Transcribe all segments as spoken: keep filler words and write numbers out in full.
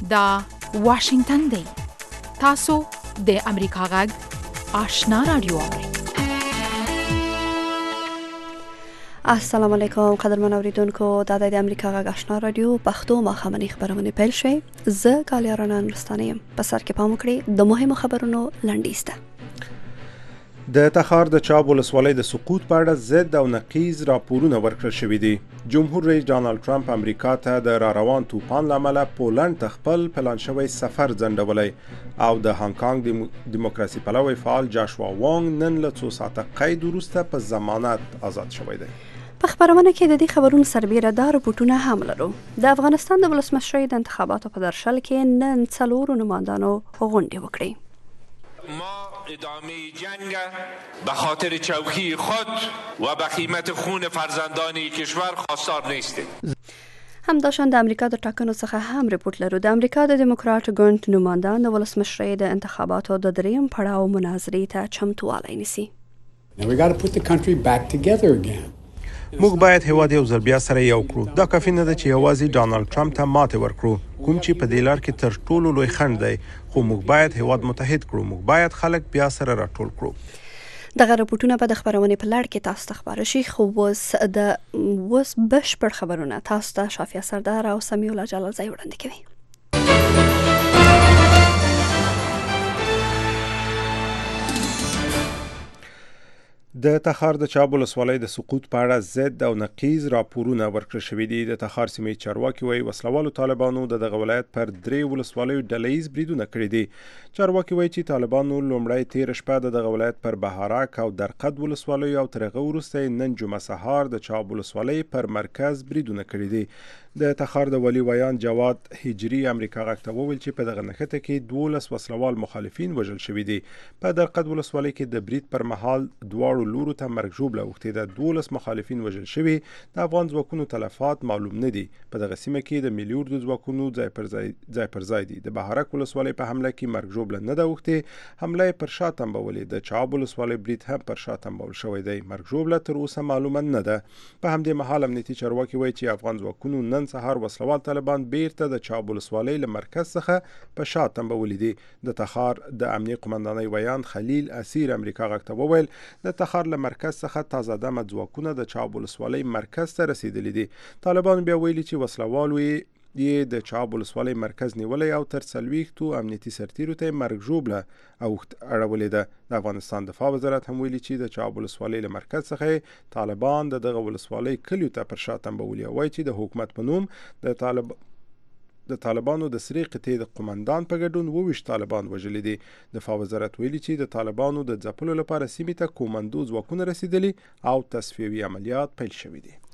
دا واشنگتن دی. تاسو د امریکا غږ آشنا رادیو اورئ. السلام علیکم قدرمن اوریدونکو، دا د امریکا غږ آشنا رادیو پښتو ماښامنۍ خبرونه پیل شوې. زه کالیا رڼا نورستانه یم. په سر کې پام وکړئ د مهمو خبرونو لنډیز ده. د تخار د چاب ولسوالۍ د سقوط په اړه ضد او نقیض راپورونه ورکړل شوي دي. جمهور رئیس ډانلډ ټرمپ امریکا ته د را روان طوفان له امله پولنډ ته خپل پلان شوی سفر ځنډولی او د هانګ کانګ دیموکراسي پلوی فعال جاشوا وانګ نن له څو ساعته قید وروسته په ضمانت آزاد شوی دی. په خبرونه کې د دې خبرونو سربیره دا رپورټونه هم لرو. د افغانستان د ولسمشرۍ د انتخاباتو په درشل کې نن څلورو نمایندانو غونډې وکړې. ما ادامه جنگ به خاطر چوکی خود و به قیمت خون فرزندان کشور خواستار نیستیم. همداشان د امریکا د ټاکنو څخه هم رپورټ لرو. د امریکا د دیموکرات ګوند نمایندان د ولسمشرۍ د انتخاباتو د دریم پړاو مناظرې ته چمتووالی نیسي. Now we got to put the country back together again. موږ باید هیواد یو ځل بیا سره یو کړو. دا کافي نه ده چې یوازې ډانلډ ټرمپ ته ماتې ورکړو، کوم چې په دې لار کې تر ټولو لوی خنډ دی، خو موږ باید هیواد متحد کړو. موږ باید خلک بیا سره راټول کړو. دغه رپورټونه په د خبرونې په لړ کې تاسو ته خبره شي، خو اوس د اوس بشپړ خبرونه تاسو ته شافیه سردار او سمیع الله جلالزی وړاندې کوي. د تخار د چاب ولسوالۍ د سقوط په اړه ضد او نقیض راپورونه ورکړل شوي دي. د تخار سیمې چارواکي وایي وسلوالو طالبانو د دغه ولایت پر درې ولسوالیو ډلهییز بریدونه کړي دي. چارواکي وایي چې طالبانو لومړی تېره شپه د دغه ولایت پر بهارک او درقد ولسوالیو او تر هغه وروسته نن جمعه سهار د چاب ولسوالۍ پر مرکز بریدونه کړي دي. د تخار د ولي ویان جواد هجری امریکا غږ ته وویل چې په دغه نښته کې دولس وسلوال مخالفین وژل شوي دي. په درقد ولسوالۍ کې د برید پر مهال دواړو لورو ته مرګ ژوبله اوښتې ده. دولس مخالفین وژل شوي. د افغان ځواکونو تلفات معلوم نه دي. په دغه سیمه کې د ملي اردو ځواکونو ځای پر ځای ځای پر ځای دي. د بهارک ولسوالۍ په حمله کې مرګ ژوبله نه ده اوښتې. حمله یې پر شا تنبولې. د چاب ولسوالۍ برید هم پر شا تنبول شوی دی. مرګ ژوبله تر اوسه معلومه نه ده. په همدې مهال امنیتي چارواکي وایي چې افغان ځواکونو نن سهار وسلوال طالبان بیرته د چاب ولسوالۍ له مرکز څخه په شا تنبولي دي. د تخار د امنیه قمندانۍ ویان خلیل اسیر امریکا غږ ته وویل د تخار له مرکز څخه تازه دمه ځواکونه د چاب ولسوالۍ مرکز ته رسیدلي دي. طالبان بیا ویلي چې وسلوالو یې د چاب ولسوالۍ مرکز نیولی او تر څلوېښتو امنیتي سرتیرو ته یې مرګ ژوبله اړولې ده. د افغانستان دفاع وزارت هم ویلي چې د چاب ولسوالۍ له مرکز څخه طالبان د دغه ولسوالۍ کلیو ته پر شا تنبولي او وایي چې د حکومت په نوم د طالب د طالبانو د سرې قطعې د قمندان په ګډون اوویشت طالبان وژلي دي. دفاع وزارت ویلي چې د طالبانو د ځپلو لپاره سیمې ته کومندو ځواکونه رسیدلي او تصفیوي عملیات پیل شوي دي.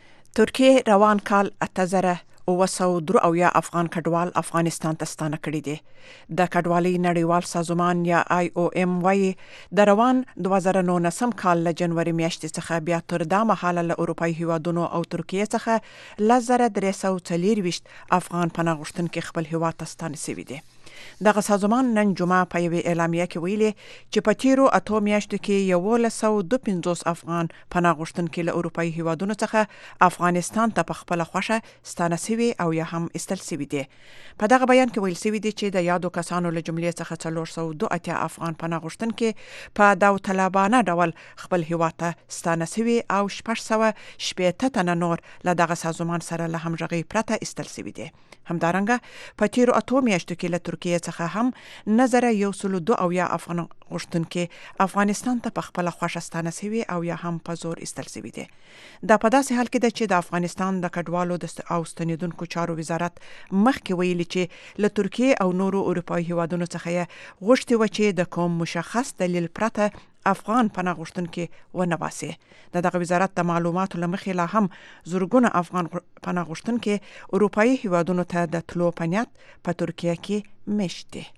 ترکیه روان کال اته زره اوه سوه درې اویا افغان کډوال افغانستان ته ستانه کړي دي. د کډوالۍ نړیوال سازمان یا آی او ایم وایي د روان دوه زره نولسم کال له جنوري میاشتې څخه بیا تر دا مهاله له اروپایي هیوادونو او ترکیې څخه لس زره درې سوه څلېرویشت افغان پناه غوښتونکي خپل هیواد ته ستانه شوي دي. دغه سازمان نن جمعه په یوې اعلامیه کې ویلي چې په تیرو اتو میاشتو کې یولس سوه دوه پنځوس افغان پناه غوښتونکي له اروپایي هیوادونو څخه افغانستان ته په خپله خوښه ستانه شوي او یا هم ایستل شوي دي. په دغه بیان کې ویل شوي دي چې د یادو کسانو له جملې څخه څلور سوه دوه اتیا افغان پناه غوښتونکي په داوطلبانه ډول خپل هیواد ته ستانه شوي او شپږ سوه شپېته تنه نور له دغه سازمان سره له همغږۍ پرته ایستل شوي دي. همدارنګه په تیرو اتو میاشتو کې له ترکیې څخه هم نظر یو سلو دو اویا افغان غوښتونکي افغانستان ته په خپله خوښه ستانه شوي او یا هم په زور ایستل شوي دي. دا په داسې حال کې ده چې د افغانستان د کډوالو او ستنېدونکو چارو وزارت مخکې ویلي چې له ترکیې او نورو اروپایي هیوادونو څخه یې غوښتي وه چې د کوم مشخص دلیل پرته افغان پناه غوښتونکي ونه باسي. د دغه وزارت د معلوماتو له مخې لا هم زرګونه افغان پناه غوښتونکي اروپایي هیوادونو ته د تلو په نیت په ترکیه کې مېشت دي.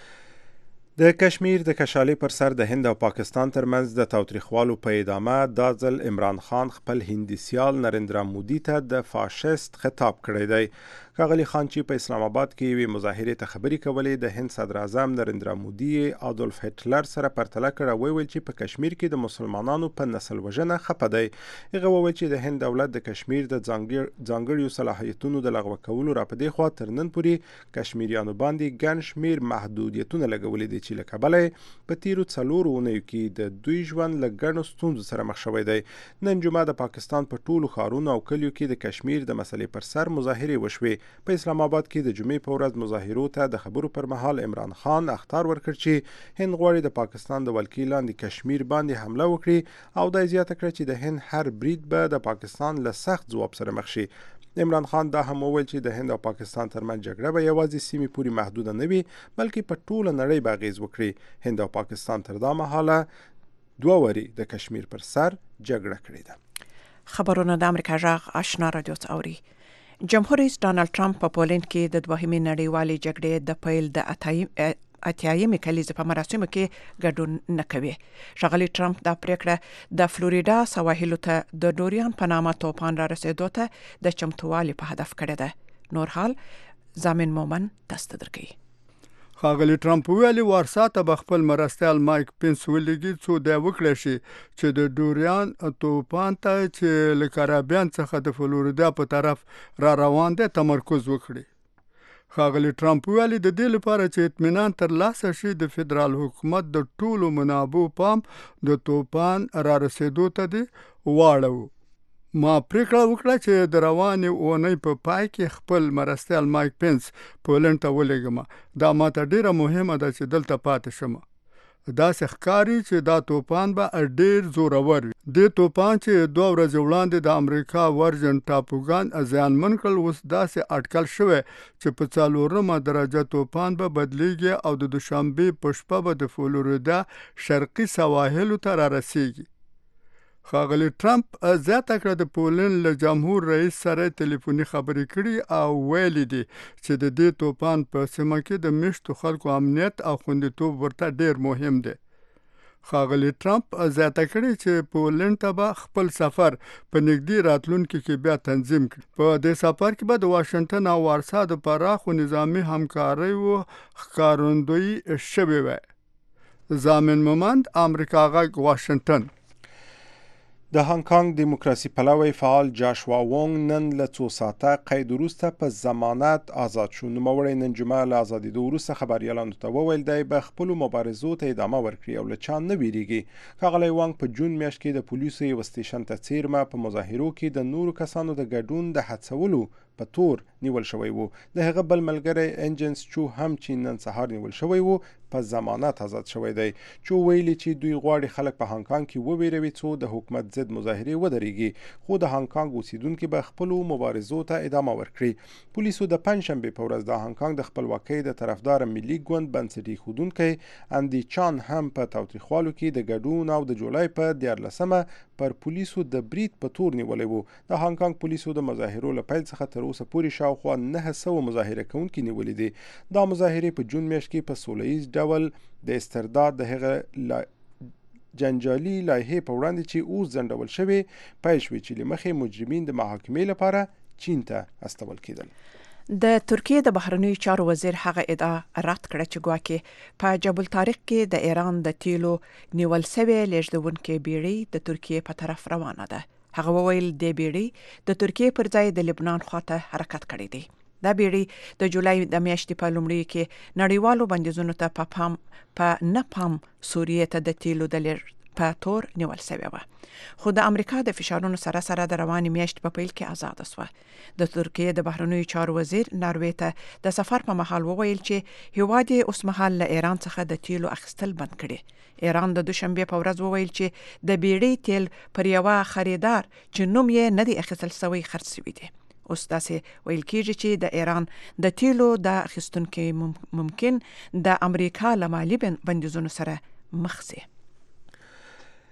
د کشمیر د کشالي پر سر د هند او پاکستان ترمنځ د تاوتریخوالو په ادامه دا ځل عمران خان خپل هندي سیال نریندرا مودي ته د فاشیست خطاب کړی دی. ښاغلي خان چې په اسلام آباد کې یوې مظاهرې ته خبرې کولې د هند صدر اعظم نریندرا مودي ادولف هټلر سره پرتله کړه او ویل چې په کشمیر کې د مسلمانانو په نسل وژنه خپه دی. هغه وویل چې د هند دولت د کشمیر د ځانګړیو صلاحیتونو د لغوه کولو را په دې خوا تر نن پورې کشمیریانو باندې ګڼ شمېر محدودیتونه لګولي دي چې له کبله په تیرو څلورو اونیو کې د دوی ژوند له ګڼو ستونزو سره مخ شوی دی. نن جمعه د پاکستان په ټولو ښارونو او کلیو کې د کشمیر د مسلې پر سر مظاهرې وشوې. په اسلام آباد کې د جمعې په ورځ مظاهرو ته د خبرو پر مهال عمران خان اخطار ورکړ چې هند غواړي د پاکستان د ولکې لاندې کشمیر باندې حمله وکړي او دا زیاته کړه چې د هند هر برید به د پاکستان له سخت ځواب سره مخ شي. عمران خان دا هم وویل چې د هند او پاکستان ترمنځ جګړه به یوازې سیمې پورې محدوده نه وي بلکې په ټوله نړۍ به اغیز وکړي. هند او پاکستان تر دا مهاله دوه وری د کشمیر پر سر جګړه کړې ده. خبرونه د امریکا غږ آشنا رادیو اوري. جمهور رئیس ډانلډ ټرمپ په پولند کې د دوهمې نړیوالې جګړې د پیل د اتایم اتیایمې کلیزې په مراسمو کې ګډون نه کوي. ښاغلي ټرمپ دا پریکړه د فلوریدا سواحلو ته د ډوریان په نامه توپان را رسېدو ته د چمتووالي په هدف کړې ده. نور حال زامن مومن تاسو ته درکوي. ښاغلي ټرمپ ویلي وارسا ته به خپل مرستیال مایک پینس ولیږي څو دی وکړی شي چې د ډوریان توپان ته چې له کارابین څخه د فلوریدا په طرف را روان دی تمرکز وکړي. ښاغلي ټرمپ ویلي د دې لپاره چې اطمینان ترلاسه شي د فدرال حکومت د ټولو منابعو پام د توپان را رسېدو ته دی واړو. ما پریکړه وکړه چې د روانې اونۍ په پای کې خپل مرستیال مایک پینس پولند ته ولېږم. دا ماته ډیره مهمه ده چې دلته پاتې شم. داسې ښکاري چې دا توپان به ډیر زورور وي. دې توپان چې دوه ورځې وړاندې د امریکا ورجن ټاپوګان زیانمن کړل اوس داسې اټکل شوی چې په څلورمه درجه توپان به بدلیږي او د دوشنبې په شپه به د فلوریدا شرقي سواحلو ته را رسیږي. ښاغلي ټرمپ زیاته کړه د پولند له جمهور رئیس سره ټلیفوني خبرې کړي او ویلي دي چې د دې توپان په سیمه کې د میشتو خلکو امنیت او خوندیتوب ورته ډیر مهم دی. ښاغلي ټرمپ زیاته کړي چې پولند ته به خپل سفر په نږدې راتلونکي کې بیا تنظیم کړي. په دې سفر کې به د واشنګټن او وارسا د پراخو نظامي همکاریو ښکارندویي شوې وي. زامن مومند امریکا غږ واشنګټن. د هانګ کانګ دیموکراسي پلوی فعال جاشوا وونګ نن له څو ساعته قید وروسته په ضمانت آزاد شو. نوموړی نن جمعه له ازادېدو وروسته خبریالانو ته وویل دی به خپلو مبارزو ته ادامه ورکړي او له چا نه ویریږي. ښاغلی وانګ په جون میاشت کې د پولیسو یو سټیشن ته څیرمه په مظاهرو کې د نورو کسانو د ګډون د هڅولو په تور نیول شوی وو. د هغه بل ملګری انجنس چو هم چې نن سهار نیول شوی وو په ضمانت آزاد شوی دی. چو ویلي چې دوی غواړي خلک په هانګ کانګ کې وویروي څو د حکومت ضد مظاهرې ودرېږي خو د هانګ کانګ اوسیدونکي به خپلو مبارزو ته ادامه ورکړي. پولیسو د پنجشنبې په ورځ د هانګ کانګ د خپلواکۍ د طرفدار ملي ګوند بنسټ ایښودونکی اندي چان هم په تاوتریخوالو کې د ګډون او د جولای په دیارلسمه پر پولیسو د برید په تور نیولی وو. د هانګ کانګ پولیسو د مظاهرو له پیل څخه تر اوسه پورې شاوخوا نهه سوه مظاهره کوونکي نیولي دي. دا مظاهرې په جون میاشت کې په سوله ییز ډول د استرداد د هغه جنجالي لایحې په وړاندې چې اوس ځنډول شوې پیل شوې چې له مخې مجرمین د محاکمې لپاره چین ته استول کېدل. د ترکیې د بهرنیو چارو وزیر هغه ادعا رد کړه چې ګواکې په جبل طارق کې د ایران د تیلو نیول سوی لیږدونکې بیړۍ د ترکیې په طرف روانه ده. هغه وویل د بیړۍ د ترکیې پر ځای د لبنان خواته حرکت کړی دی. دا بیړۍ د جولای د میاشتې په لومړیو کې نړیوالو بندیزونو ته په پام په نه پام سوریې ته د تیلو د لیږد په تور نیول شوی و. خو د امریکا د فشارونو سره سره د روانې میاشت په پیل کې آزاد شوه. د ترکیې د بهرنیو چارو وزیر ناروې ته د سفر په مهال وویل چې هیواد یې اوس مهال له ایران څخه د تیلو اخیستل بند کړي. ایران د دوشنبه په ورځ وویل چې د بیړۍ تیل پر یوه خریدار چې نوم یې نه دی اخیستل شوی خرڅ شوی دی. اوس داسې ویل کېږي چې د ایران د تیلو د اخیستونکو ممکن د امریکا له مالي بندیزونو سره مخ شي.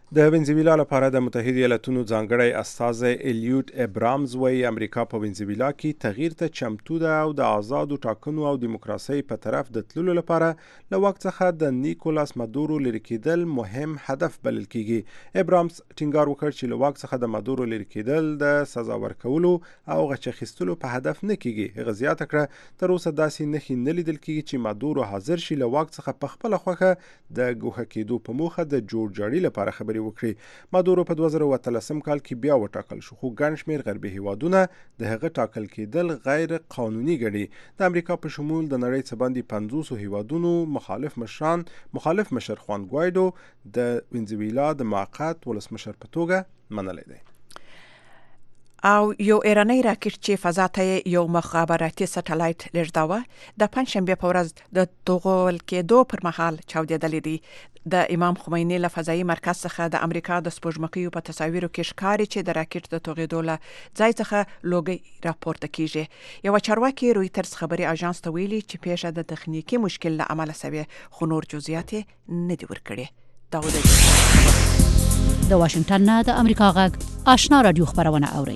د وینزویلا لپاره د متحده ایالاتونو ځانګړی استازی الیوت ابرامز وایي امریکا په وینزویلا کې تغییر ته چمتو ده او د آزادو ټاکنو او دیموکراسۍ په طرف د تللو لپاره له واک څخه د نیکولاس مادورو لرې کېدل مهم هدف بلل کېږي. ابرامز ټینګار وکړ چې له واک څخه د مادورو لرې کېدل د سزا ورکولو او غچ اخیستلو په هدف نه کېږي. هغه زیاته کړه تر اوسه داسې نښې نه لیدل کېږي چې مادورو حاضر شي له واک څخه په خپله خوښه د ګوښه کېدو په موخه د جوړجاړي لپاره خبرې وکړي. مادورو په دوه زره او اتلسم کال کې بیا وټاکل شو خو ګڼ شمېر غربي هیوادونه د هغه ټاکل کېدل غیر قانوني ګڼي. د امریکا په شمول د نړۍ څخه باندې پنځوس هیوادونو مخالف مشران مخالف مشر خوان ګوایډو د وینزویلا د موقت ولسمشر په توګه منلی دی. او یو ایرانی راکټ چې فضا ته یو مخابراتي سټلایټ لېږداوه د پنځشنبه په ورځ د توغول کېدو پر مهال چاودېدلی دی. د امام خمیني له فضایي مرکز څخه د امریکا د سپوږمکیو په تصاویرو کې ښکاري چې د راکټ د توغېدو له ځای څخه لوګي راپورته کیږي. یو چارواکي رویټرز خبري اژانس ته ویلي چې پیښه د تخنیکی مشکل له امله سوي خو نور جزئیات نه دي ورکړي. داود د واشنگټن نه د امریکا غږ آشنا رادیو خبرونه اوري.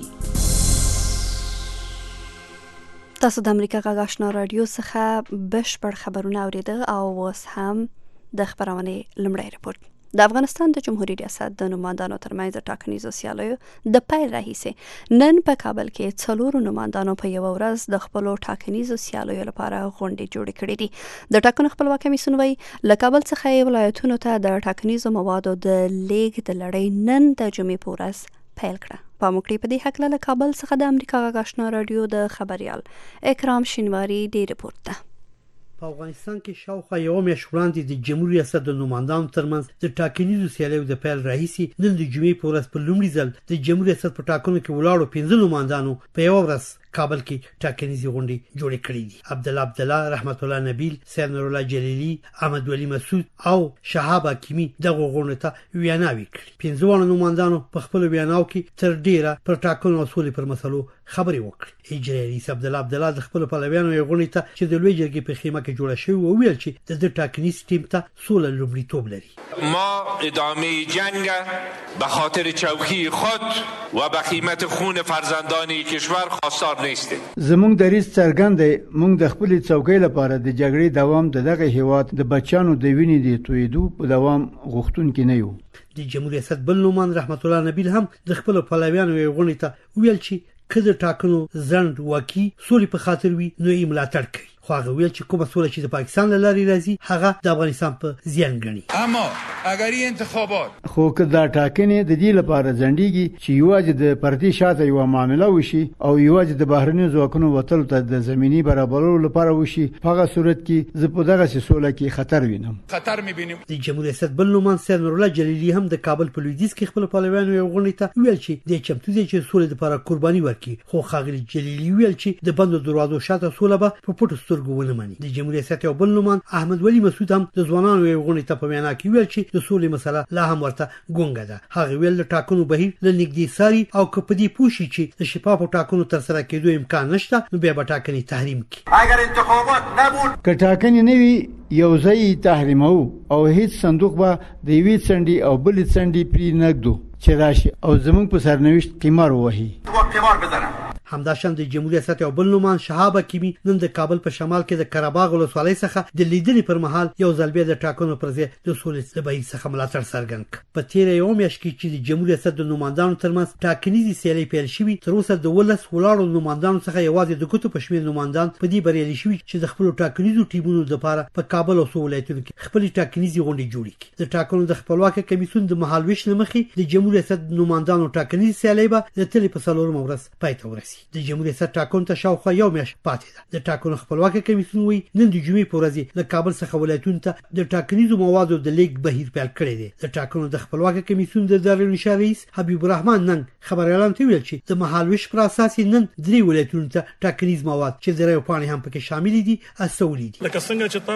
تاسو د امریکا غږ آشنا رادیو څخه بشپړ خبرونه اوریدل او اوس هم د خبرونه لمړی رپورت. د افغانستان د جمهوریت ریاست د نمائندانو ترمنځ د ټاکنیزو سیالیو د پیل راهیسې نن په کابل کې څلورو نمائندانو په یو ورځ د خپل ټاکنیزو سیالیو لپاره غونډې جوړې کړې دي. د ټاکنو خپلواک کمیسیون وایي له کابل څخه ولایتونو ته د ټاکنیزو موادو د لیږد د لړۍ نن د جمعې په ورځ پیل کړه. په موکړې په دې حق له کابل څخه د امریکا غږ آشنا رادیو د خبريال اکرام شینواری دی رپورت ده. په افغانستان کې شاوخوا یو میاشت وړاندې د جمهوریت ریاست د نمائندانو ترمنځ د ټاکنیزو سیالیو د پیل راهیسې نن د جمعې په ورځ په لومړي ځل د جمهوریت ریاست په ټاکنو کې ولاړو پنځه نمائندانو په یو ورځ کابل کې ټاکنیزي غونډې جوړې کړې دي. عبدالله عبدالله، رحمت الله نبیل، سید نور الله جلیلی، احمد ولی مسعود او شهاب حکیمی دغه غونډې ته ویناوې کړې. پنځه نمائندانو په خپل ویناو کې تر ډیره پر ټاکنو او سولې پر مسلو خبرې وکړې. اجرایي رئیس عبدالله عبدالله د خپل پلویانو یو غونډې ته چې د لوی جرګې په خیمه کې جوړه شوې و ویل چې د ټاکنیز ټیم ته سوله لومړیتوب لري. ما ادامه جنگ به خاطر چوکی خود و به قیمت خون فرزندان کشور خواستار نیستیم. زموږ دریځ څرګند دی، موږ د خپل څوکۍ لپاره د جګړې دوام د دغه هیواد د بچانو د وینې د تویدو په دوام غوښتونکي نه یو. د جمهوریت ریاست بل نومان رحمت الله نبیل هم د خپل پلویانو یو غونډې ته ویل چې کله ټاکنو ځند واکي سولې په خاطر وي نو یې ملاتړ کوي. خو هغه ویل چې کومه سوله چې د پاکستان له لارې راځي هغه د افغانستان په زیان ګڼي. اما اگر این انتخابات خو که دا ټاکنې د دې لپاره ځنډيږي چې یوازې د پارتي شاته یو معامله وشي او یوازې د بهرنیو ځواکونو وتلو ته د زمینی برابرولو لپاره وشي، په هغه صورت کې زه په دغه سوله کې خطر وینم. خطر می‌بینیم. د جمهوریت ریاست بل نومان سید نور الله جلیلی هم د کابل په لویدیځ کې خپل پلویانو یو غونډې ته ویل چې د چمتو دي چې سولې لپاره قرباني ورکړي. خو خاغلی جلیلی ویل چې د بندو دروازو شاته سوله به په پټو سترګو ونه مني. د جمهوریت ریاست یو بل نومان احمد ولی مسعود هم د ځوانانو یو غونډې ته په وینا کې ویل چې د سولې مسله لا هم ورته ګونګه ده. هغه ویل د ټاکنو بهیر له نږدې ساري او کپدي پوښي چې د شفافو ټاکنو تر سره کېدو امکان نشته نو بیا به ټاکنې تحریم کړي. اگر انتخابات نبود که ټاکنې نه وي یو ځای تحریمو او هیڅ صندوق به د یوې څنډې او بلې څنډې پرې نږدو چې راشي او زموږ په سرنوشت قمار ووهي. قمار بزنه. همداشان د جمهوریت ریاست یو بل نومان شهاب حکیمی نن د کابل په شمال کې د قرهباغ ولسوالۍ څخه د لیدنې پر مهال یو ځل بیا د ټاکنو پر ځای د سولې د بهیر څخه ملاتړ څرګند کړ. په تیره یو میاشت کې چې د جمهوریت ریاست د نمائندانو ترمنځ ټاکنیزې سیالۍ پیل شوې، تر اوسه د ولس ولاړو نمائندانو څخه یوازې د ګوتو په شمېر نمائندان په دې بریالي شوي چې د خپلو ټاکنیزو ټیمونو لپاره په کابل او څو ولایتونو کې خپلې ټاکنیزې غونډې جوړې کړي. د ټاکنو د خپلواکۍ کمیسیون د مهالویش له مخې د جمهوریت ریاست نمائندانو ټاکنیزې سیالۍ به د تلې په څلورمه ورځ پای ته ورسي. د جمهوریت ریاست ټاکنو ته شاوخوا یو میاشت پاتې ده. د ټاکنو خپلواکۍ کمیسیون وایي نن د جمعې په ورځ له کابل څخه ولایتونو ته د ټاکنیزو موادو د لیږد بهیر پیل کړی دی. د ټاکنو د خپلواکۍ کمیسیون د دارالانشا رئیس حبیب الرحمن نن خبریالانو ته ویل چې د مهالویش پر اساس نن درې ولایتونو ته ټاکنیز مواد چې د رایو پاڼې هم پکې شامل دي استولي دي. لکه څنګه چې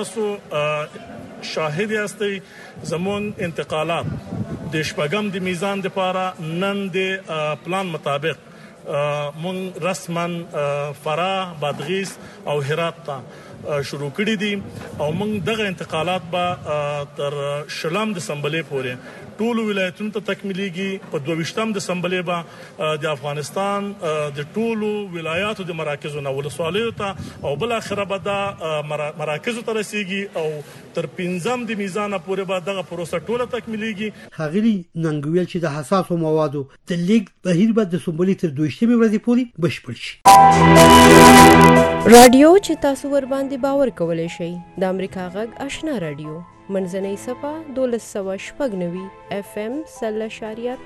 تاسو شاهد یاستئ زمون انتقالات د شپږم د میزان لپاره نن د پلان مطابق مون رسما فراه، بادغیس او هرات ته شروع کړي دي او موږ دغه انتقالات به تر شلم دسمبر پورې ټول ولایتونو ته تکمیلېږي. په دوه دسمبر به د افغانستان د ټولو ولایاتو د مراکزو نه ولسوالیو ته او بل اخر به د مراکزو ته رسیږي او تر پنځم د میزان پورې به دغه پروسه ټوله تکمیلېږي. خاغلی ننګویل چې د حساسو موادو د لیک بهیر به د سمبولي تر دویشتمې ورځې پورې بشپړ شي. رادیو چې تاسو ور باندې باور کولای شئ د امریکا غږ آشنا رادیو منځنۍ صفه دولس سوه شپږ نوي اف ام سل اشاریه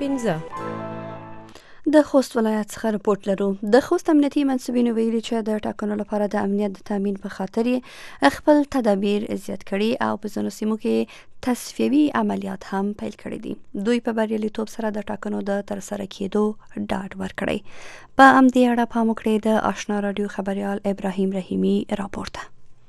پنځه. د خوست ولایت څخه رپورټ لرو. د خوست امنیتي منصبینو ویلي چې د ټاکنو لپاره د امنیت د تامین په خاطر خپل تدابیر زیات کړي او په ځینو سیمو کې تصفیوي عملیات هم پیل کړي دي. دوی په بریالیتوب سره د ټاکنو د ترسره کېدو ډاډ ورکړی. په همدې اړه پام وکړئ د آشنا رادیو خبریال ابراهیم رحیمي راپورټ.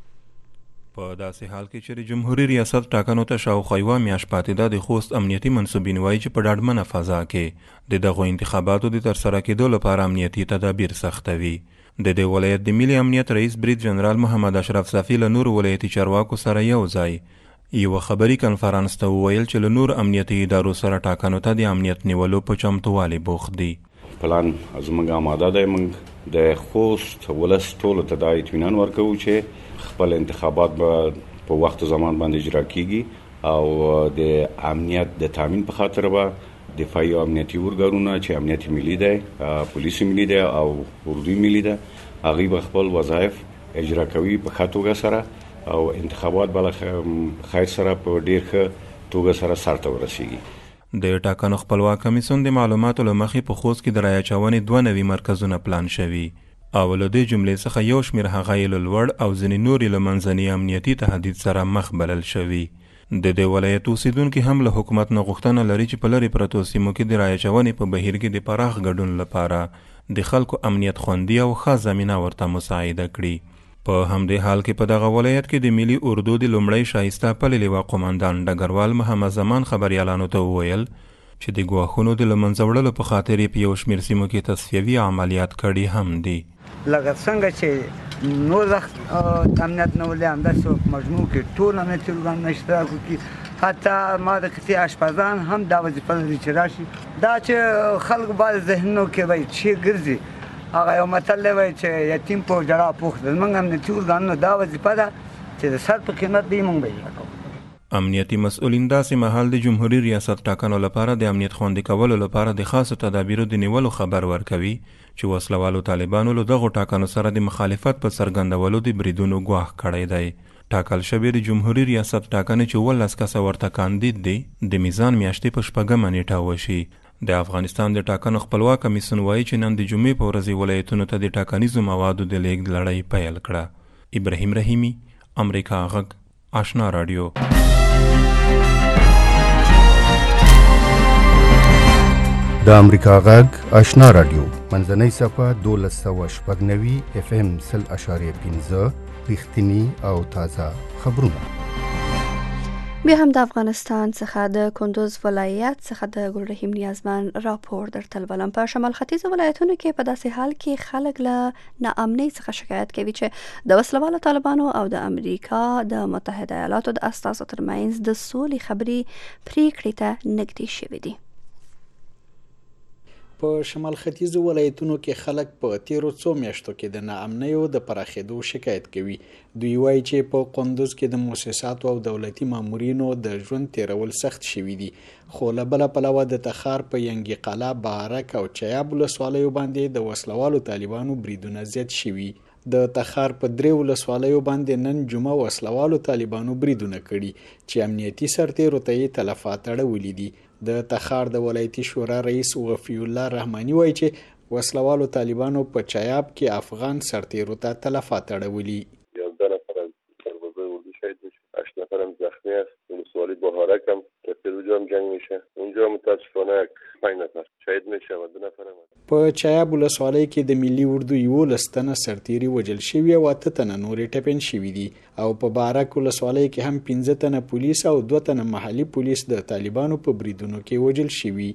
په داسې حال کې چې د جمهوریت ریاست ټاکنو ته شاوخوا یوه میاشت پاتې ده، د خوست امنیتي منصبین وایي چې په ډاډمنه فضا کې د دغو انتخاباتو د ترسره کېدو لپاره امنیتي تدابیر سختوي. د دې ولایت د ملي امنیت رئیس برید جنرال محمد اشرف صافي له نورو ولایتي چارواکو سره یو ځای یوه خبري کنفرانس ته وویل چې له نور امنیتي ادارو سره ټاکنو ته د امنیت نیولو په چمتووالي بوخت دي. پلان زموږ آماده دی. موږ د خوست ولس ټولو ته دا اطمینان ورکوو چې خپل انتخابات به په وخت زمان باندې اجرا کیږي او د امنیت د تامین په خاطر به دفاعي او امنیتي ورګرونه چې امنیت ملي دی، پولیس ملي دی او اردوی ملي دی، هغوی به خپل وظایف اجرا کوي په ښه توګه سره او انتخابات به له خیر سره په ډیر ښه توګه سره سرته ورسیږي. د ټاکنو خپلواک کمیسیون د معلوماتو له مخې په خوست کې د رایه اچونې دوه نوي مرکزونه پلان شوي او له دې جملې څخه یو شمېر هغه یې له لوړ او ځینې نورې له منځني امنیتي تهدید سره مخ بلل شوي. د دې ولایت اوسیدونکي هم له حکومت نه غوښتنه لري چې په لرې پرتو سیمو کې د رایه اچونې په بهیر کې د پراخ ګډون لپاره د خلکو امنیت خوندي او ښه زمینه ورته مساعده کړي. په همدې حال کې په دغه ولایت کې د ملي اردو د لومړی شایسته پلې لواء قومندان ډګروال محمد زمان خبریالانو ته وویل چې د ګواښونو د له منځه وړلو په خاطر یې په یو شمېر سیمو کې تصفیوي عملیات کړي هم دي. لکه څنګه چې نور وخت امنیت نه ولې همداسې مجموع کې ټول امنیتي ارګانونه اشتراک وکړي. حتی ما د قطعې اشپزان هم دا وظیفه لري چې راشي، دا چې خلکو باید ذهنونو کې وایي چې ګرځي. هغه یو متل دی وایي چې یتیم په ژړا پوخ دی. زموږ امنیتي ارګانونو دا وظیفه ده چې د سر په قیمت دی موږ به اجرا کوو. امنیتي مسؤلین داسې مهال د جمهوریت ریاست ټاکنو لپاره د امنیت خوندي کولو لپاره د خاصو تدابیرو د نیولو خبر ورکوي چې وسلوالو طالبانو له دغو ټاکنو سره د مخالفت په څرګندولو د بریدونو ګواښ کړی دی. ټاکل شوې د جمهوریت ریاست ټاکنې چې اوولس کسه ورته کاندید دي د میزان میاشتې په شپږمه نیټه وشي. د افغانستان د ټاکنو خپلواک کمیسیون وایي چې نن د جمعې په ورځ ولایتونو ته د ټاکنیزو موادو د لیږد لړۍ پیل کړه. ابراهیم رحیمي، امریکا غږ، آشنا رادیو. د امریکا غږ آشنا رادیو منځنۍ صفه دولس سوه شپږ نوي اف ام سل اشاریه پنځه رښتیني او تازه خبرونه. بیا هم د افغانستان څخه د کندوز ولایت څخه د ګل رحیم نیازمن راپور درته لولم. په شمال ختیځ ولایتونو کې په داسې حال کې خلک له ناامنۍ څخه شکایت کوي چې د وسلوالو طالبانو او د امریکا د متحده ایالاتو د استازو ترمنځ د سولې خبرې پریکړې ته نږدې شوي دي. په شمال ختیځ ولایتونو کې خلک په تیرو څو میاشتو کې د ناامنیو د پراخېدو شکایت کوي. دوی وایي چې په قندوز کې د مؤسساتو او دولتي مامورینو د ژوند تیرول سخت شوي دي، خو له بله پلوه د تخار په ینګي قلعه، بهارک او چیاب ولسوالیو باندې د وسلوالو طالبانو بریدونه زیات شوي. د تخار په درې ولسوالیو باندې نن جمعه وسلوالو طالبانو بریدونه کړي چې امنیتي سرتیرو ته یې تلفات اړولي دي. د تخار د ولایتي شورا رئیس وفي الله رحماني وایي چې وسلوالو طالبانو په چیاب کې افغان سرتیرو ته تلفات اړولي. یازده نفر از سربازای اردو شهید میشه، هشت نفر هم زخمی است. ولسوالی بهارک هم که اونجا هم جنگ میشه، اونجا متاسفانه پنج نفر شهید میشه و دو نفر هم. په چیاب ولسوالۍ کې د ملي اردو یولس تنه سرتیري وژل شوي او اته تنه نورې ټپیان شوي دي، او په بهارک ولسوالۍ کې هم پنځه تنه پولیس او دوه تنه محلي پولیس د طالبانو په بریدونو کې وژل شوي.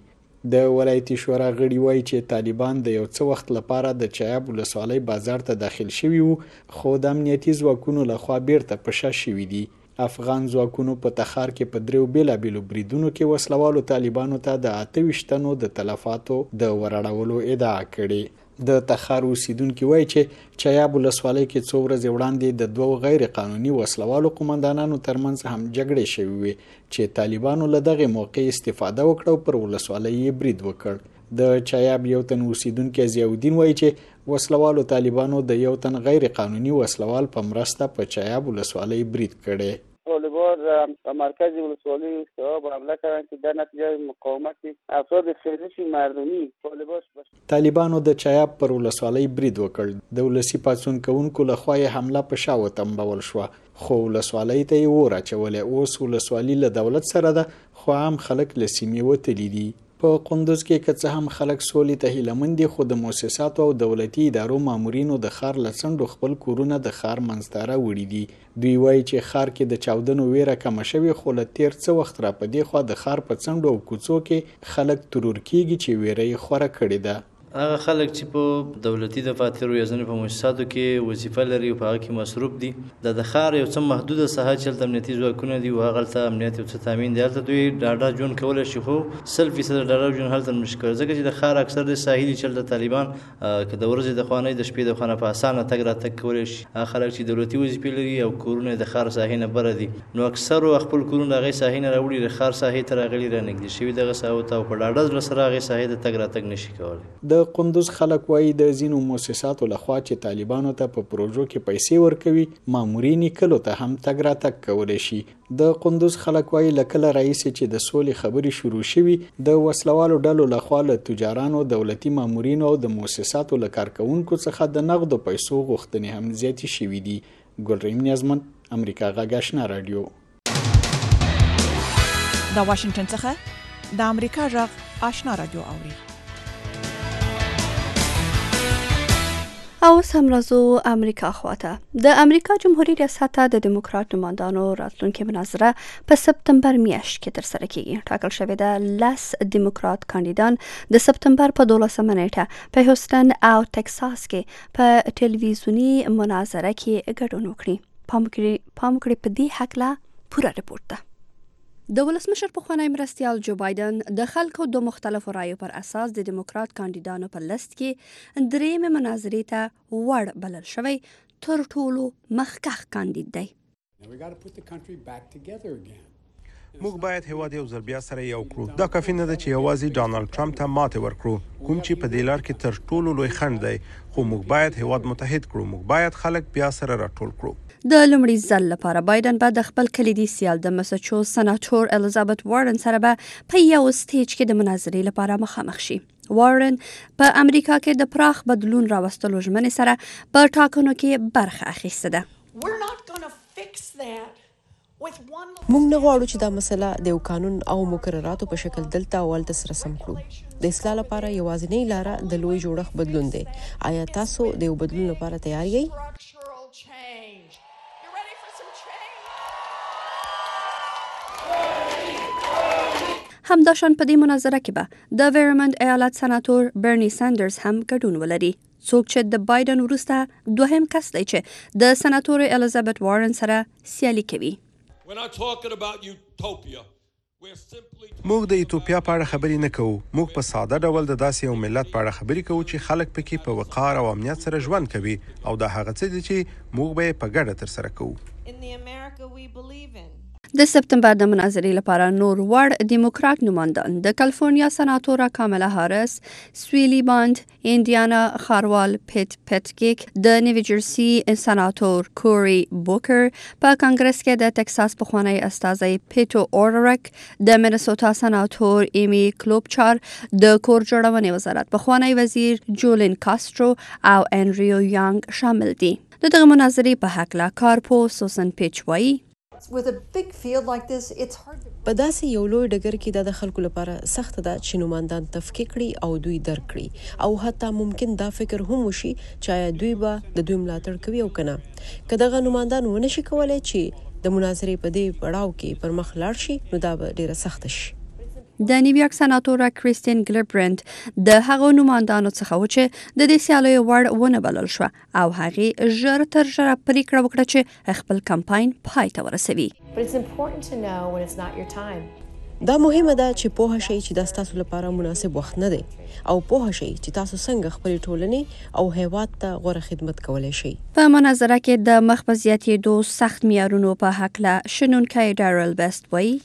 د ولایتي شورا غړي وایي چې طالبان د یو څه وخت لپاره د چایاب ولسوالۍ بازار ته داخل شوي وو، خو د امنیتي ځواکونو لخوا بیرته په شا شوي دي. افغان ځواکونو په تخار کې په دریو بیلابیلو بریدونو کې وسلوالو طالبانو ته د اته ویشت تنو د تلفاتو د ورړولو ادعا کړې. د تخار اوسیدونکي وایي چې چایاب ولسوالۍ کې څو ورځې وړاندې د دوو غیر قانوني وسلوالو قومندانانو ترمنځ هم جګړې شوې وې چې طالبانو له دغې موقع استفاده وکړه او پر ولسوالۍ یې برید وکړ. د چایاب یو تن اوسیدونکي ضیاءالدین وایي چې وسلوالو طالبانو د یو تن غیر قانوني وسلوال په مرسته په چایاب ولسوالۍ برید کړی. طالبان به مرکز ولسوالی شعاب حمله کردند که در نتیجه مقاومت افراد خیرش مردمی طالبان طالبانو د چایاب پر ولسوالۍ برید وکړ. د ولسی پاڅون کوونکو لخوا یې حمله په شا وتمبول شوه، خو ولسوالۍ ته یې اور اچولی. اوس ولسوالي له دولت سره ده، خو عام خلک له سیمې وتلي دي. په قندوز کې که څه هم خلک سولې ته هیلهمند دي، خو د مؤسساتو او دولتي ادارو مامورینو د ښار له څنډو خپل کورونه د ښار منځ ته راوړي دي. دوی وایي چې ښار کې د چاودنو ویره کمه شوې، خو له تیر څه وخت را په دې خوا د ښار په څنډو او کوڅو کې خلک ترور کېږي چې ویره یې خوره کړې ده. هغه خلک چې په دولتي دفاترو یا ځینې په مؤسساتو کې وظیفه لري او په هغه کې مصروف دي، د د ښار یو څه محدوده ساحه چې هلته امنیتي ځواکونه دي او هغلته امنیت یو څه تامین دی، هلته دوی ډاډه ژوند کولی شي، خو سل فیصده ډاډه ژوند هلته نشي کولی، ځکه چې د ښار اکثر د ساحلي چې هلته طالبان که د ورځې د خوا نه د شپې د خوا نه په اسانه تګ راتګ کولی شي. هغه خلک چې دولتي وظیفې لري او کورونه د ښار ساحې نه بره دي، نو اکثرو خپل کورونه د هغې ساحې نه راوړي، د ښار ساحې ته راغلي رانږدې شوي دغه ساحو ته او په ډاډه زړه سره هغې ساحې ته تګ راتګ نشي کولی. د قندوز خلک وایي د ځینو مؤسساتو لخوا چې طالبانو ته په پروژو کې پیسې ورکوي، مامورین کلو ته هم تګ راتګ کولی شي. د قندوز خلک وایي له کله راهیسې چې د سولې خبرې شروع شوي، د وسلوالو ډلو لخوا له تجارانو، دولتي مامورینو او د مؤسساتو له کارکوونکو څخه د نغدو پیسو غوښتنې هم زیاتې شوي دي. ګلریم نیازمن، امریکا غږ آشنا رادیو. د واشنگټن څخه د امریکا غږ آشنا رادیو اوري. او سمرازو امریکا خواته د امریکا جمهوریت ریاست ته د دیموکرات نمایندانو راتلونکي مناظره په سپتمبر میاشت کې ترسره کیږي. ټاکل شوې ده لس دیموکرات کاندیدان د سپتمبر په دولسمه نیټه په هیوستن او ټکساس کې په ټلویزیوني مناظره کې ګډون وکړي. پام وکړئ په دې هکله پوره رپورټ ده. د ولسمشر پخوانی مرستیال جو بایدن د خلکو د مختلفو رایو پر اساس د دیموکرات کاندیدانو په لست کې درېیمې مناظرې ته وړ بلل شوی تر ټولو مخکښ کاندید دی. موږ باید هیواد یو ځل بیا سره یو کړو. دا کافي نه ده چې یوازې ډانلډ ټرمپ ته ماتې ورکړو، کوم چې په دې لار کې تر ټولو لوی خنډ دی، خو موږ باید هیواد متحد کړو. موږ باید خلک بیا سره راټول کړو. د لومړي ځل لپاره بایدن به د خپل کلیدي سیال د مساچوس سناتور الیزابت وارن سره به په یو سټیج کې د مناظرې لپاره مخامخ شي. وارن په امریکا کې د پراخ بدلون راوستلو ژمنې سره په ټاکنو کې برخه اخیسته ده. موږ نه غواړو چې دا مسله د یو قانون او مقرراتو په شکل دلته او هلته سره سم کړو. د اصلاح لپاره یوازینۍ لاره د لوی جوړښت بدلون دی. آیا تاسو د یو بدلون لپاره تیار یئ؟ همداشان په دې مناظره کې به د ویرمنټ ایالت سناتور برنی ساندرز هم ګډون ولري، څوک چې د بایدن وروسته دوهم کس دی چې د سناتور الیزابت وارن سره سیالي کوي. موږ د ایتوپیا په اړه خبرې نه کوو. موږ په ساده ډول د داسې یو ملت په اړه خبرې کوو چې خلک پکې په وقار او امنیت سره ژوند کوي، او دا هغه څه دي چې موږ به یې په ګډه ترسره کوو. د سپتمبر د مناظرې لپاره نور وړ دیموکرات نمایندان د کالیفورنیا سناتوره کاملا هارس، سویلی باند، انډیانا ښاروال پیټ پیټګیک، د نیو جرسي سناتور کوري بوکر، په کانګرس کې د ټکساس پخوانی استازی پیټو اوررک، د مینیسوټا سناتور ایمی کلوبچار، د کور جوړونې وزارت پخوانی وزیر جولین کاسترو او انډریو یانګ شامل دي. د دغه مناظرې په هکله کارپو سوسن پیچ وایي په داسې یو لوی ډګر کې دا د خلکو لپاره سخت ده چې نمایندان تفکیک کړي او دوی درک کړي، او حتی ممکن دا فکر هم وشي چې آیا دوی به د دوی ملاتړ کوي او کنه. که دغه نمایندان ونه شي کولی چې د مناظرې په دې پړاو کې پر مخ لاړ شي، نو دا به ډیره سخته شي. د نیویارک سناتوره کریستین ګلبرند د هغو نمایندانو څخه و چې د دې سیالیو وړ ونه بلل شوه او هغې ژر تر ژره پریکړه وکړه چې خپل کمپاین پای ته ورسوي. دا مهمه ده چې پوه شئ چې دا ستاسو لپاره مناسب وخت نه دی او پوه شئ چې تاسو څنګه خپل ټولنې او هیواد ته غوره خدمت کولی شئ. په مناظره کې د مخ په زیاتېدو سخت معیارونو په هکله شنونکی ډارل بیسټ وایي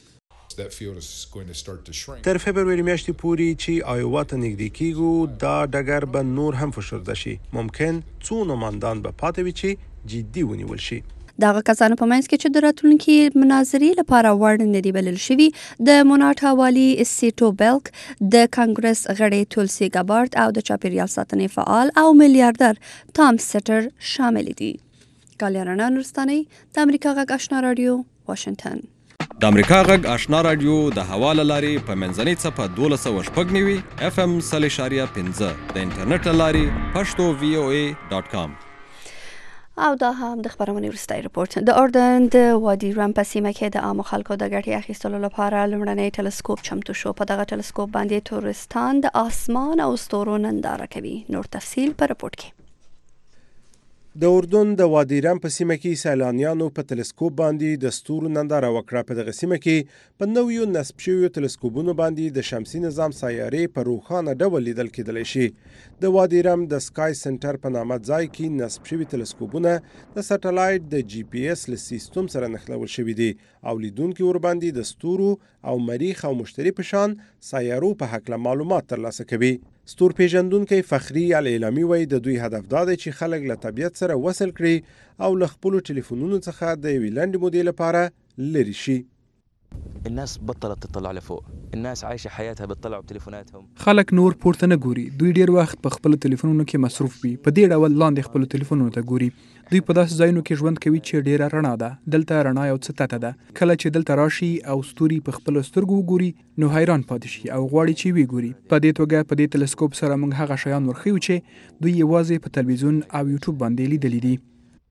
تر فبروري میاشتې پورې چې آیوا ته نږدې کیږو دا ډګر به نور هم فشرده شي. ممکن څو نمایندان به پاتې وي چې جدي ونیول شي. دغه کسانو په منځ کې چې د راتلونکي مناظرې لپاره وړ نه دي بلل شوي د موناټا والي سیټو بیلک، د کانګرس غړي تولسي ګابارد او د چاپیریال ساتنې فعال او میلیاردر تام سټر شامل دي. کالیارانا نورستاني د امریکا غږ آشنا رادیو واشنگټن. د امریکا غږ آشنا رادیو د حواله لاري په منځنۍ صفه دولس سوه شپږ نوي اف ام سل اشاریه پنځه د انټرنیټ لاري پښتو وی او ای ډاټ کام. او دا هم د خبرونې وروستی رپورت. د اردن د وادي رم په سیمه کې د عامو خلکو د ګټې اخیستلو لپاره لومړنی ټلسکوپ چمتو شو. په دغه ټلسکوپ باندې تورستان د اسمان او ستورو ننداره کوي. نور تفصیل په رپورت کې. د اردن د وادي رم په سیمه کې سیلانیانو په تلسکوپ باندې د ستورو ننداره وکړه. په دغه سیمه کې په نویو نصب شویو تلسکوپونو باندې د شمسي نظام سیارې په روښانه ډول لیدل کېدلی شي. د وادي رم د سکای سنټر په نامه ځای کې نصب شوي تلسکوپونه د سټلایټ د جی پی ایس له سیستم سره نښلول شوي دي او لیدونکي ورباندې د ستورو او مریخ او مشتري په شان سیارو په هکله معلومات ترلاسه کوي. ستور پیژندونکي فخری الاعلامی وایي د دوی هدف دا دی چې خلک له طبیعت سره وصل کړي او له خپلو ټلیفونونو څخه د یوې لنډې مودې لپاره لرې شي. الناس بطلت تطلع لفوق، الناس عايشه حياتها بتطلعوا بتليفوناتهم. خلک نور پورته نه ګوري، دوی ډیر وخت په خپل ټلیفونونو کې مصروف وي. په دې ډول لاندې خپل ټلیفونونو ته ګوري. دوی په داسې ځایونو کې ژوند کوي چې ډیره رڼا ده. دلته رڼا یو څه تته ده. کله چې دلته راشي او ستوري په خپل سترګو وګوري نو حیران پاتې شي او غواړي چې وی ګوري. په دې توګه په دې ټلسکوپ سره موږ هغه شیان ورخیو چې دوی یوازې په تلویزیون او یوټیوب باندې لیدلي دي.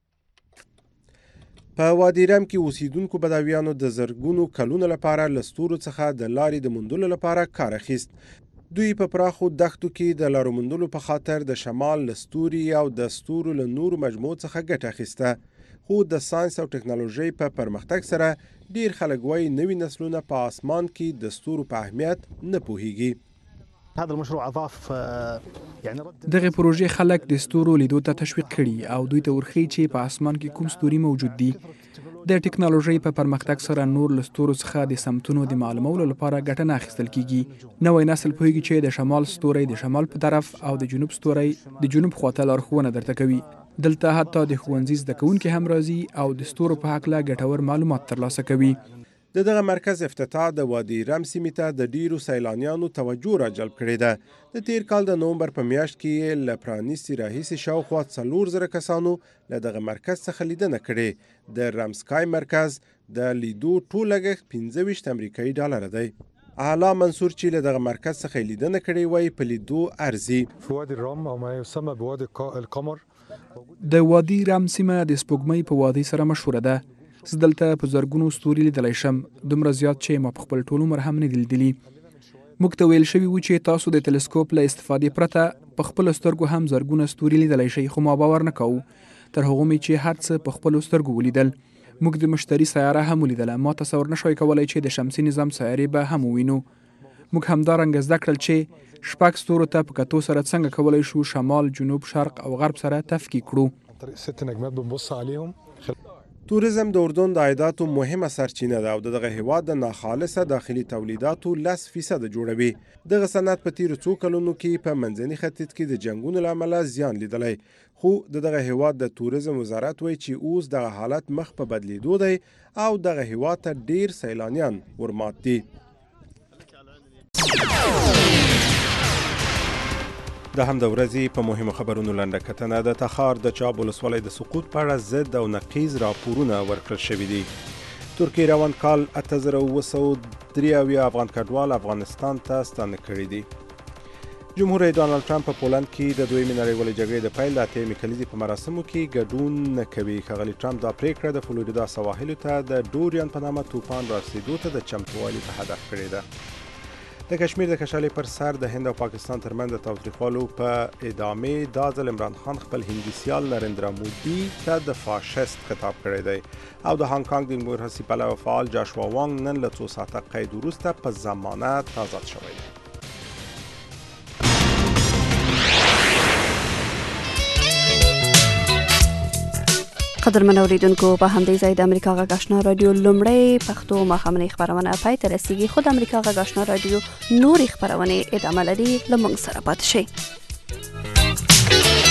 په وادي رم کې اوسیدونکو بداویانو د زرګونو کلونو لپاره له ستورو څخه د لارې د موندلو لپاره کار اخیست. دوی په پراخو دښتو کې د لارو موندلو په خاطر د شمال له ستوري او د ستورو له نورو مجموعو څخه ګټه اخیسته. خو د ساینس او ټکنالوژۍ په پرمختګ سره ډیر خلک وایي نوي نسلونه په اسمان کې د ستورو په اهمیت نه پوهیږي. هذا المشروع اضاف يعني دغه پروژې خلک د ستورو لیدو ته تشویق کړي او دوی ته ورخي چې په اسمان کې کوم ستوري موجود دي. د ټکنالوژۍ په پرمختګ سره نور له ستورو څخه د سمتونو د معلومولو لپاره ګټه نه اخیستل کیږي. نوی نسل پوهیږي چې د شمال ستوری د شمال په طرف او د جنوب ستوری د جنوب خواته لارښوونه درته کوي. دلته حتی د ښوونځي زده کوونکي هم راځي او د ستورو په هکله ګټور معلومات ترلاسه کوي. د دغه مرکز افتتاح د وادي رم سیمې ته د ډیرو سیلانیانو توجه را جلب کړې ده. د تیر کال د نومبر په میاشت کې له پرانیستي راهیسې شاوخوا څلور زره کسانو له دغه مرکز څخه لیدنه کړې. د رم سکای مرکز د لیدو ټول لګښت پنځه ویشت امریکایي ډالره دی. اعلی منصور چې له دغه مرکز څخه لیدنه کړې وایي په لیدو ارزي. وادي رم او ما يسمى بوادي القمر د وادي رم سیمه د سپوږمۍ په وادي سره مشهوره ده. زه دلته په زرګونو ستوري لیدلی شم، دومره زیات چې ما په خپل ټول عمر هم نه دي لیدلي. موږ ته ویل شوي وو چې تاسو د تلسکوپ له استفادې پرته په خپلو سترګو هم زرګونه ستوري لیدلی شئ، خو ما باور نه کوو تر هغو مې چې هر څه په خپلو سترګو ولیدل. موږ د مشتري سیاره هم ولیدله. ما تصور نه شوی کولی چې د شمسي نظام سیارې به هم ووینو. موږ همدارنګه زده کړل چې شپږ ستورو ته په کتو سره څنګه کولی شو شمال، جنوب، شرق او غرب سره تفکیک کړو. توریزم د اردن د عایداتو مهمه سرچینه ده او دغه هیواد د ناخالصه داخلي تولیداتو لس فیصد جوړوي. دغه صنعت په تیرو څو کلونو کې په منځني ختیځ کې د جنګونو له امله زیان لیدلی، خو دغه هیواد د توریزم وزارت وایي چې اوس دغه حالت مخ په بدلیدو دی او دغه هیواد ته ډیر سیلانیان ورمات دي. د هم د ورځې په مهمو خبرونو لنډه کتنه. د تخار د چاب ولسوالۍ د سقوط په اړه ضد او نقیض راپورونه ورکړل شوي دي. ترکیې روان کال اته زره اوه سوه درې اویا افغان کډوال افغانستان ته ستانه کړي دي. جمهور رئیس ډانلډ ټرمپ په پولند کې د دویمې نړیوالې جګړې د پیل د اتمې کلیزې په مراسمو کې ګډون نه کوي. ښاغلي ټرمپ دا پریکړه د فلوریدا سواحلو ته د ډوریان په نامه طوفان رارسېدو ته د چمتووالي په هدف کړې ده. د کشمیر د کشالې پر سر د هند او پاکستان ترمنځ د تاوتریخوالو په ادامه دا ځل عمران خان خپل هندي سیال نریندرا مودي ته د فاشست خطاب کړی دی او د هانګ کانګ د دیموکراسي پلوی فعال جاشوا وانګ نن له څو ساعته قید وروسته په ضمانت آزاد شوی دی. قدرمن اوریدونکو په همدې ځای د امریکا غږ آشنا رادیو لومړی پښتو ماښامنۍ خپرونه پای ته رسیږي. خو د امریکا غږ آشنا رادیو نورې خپرونې ادامه لري. له موږ سره پاتې شئ.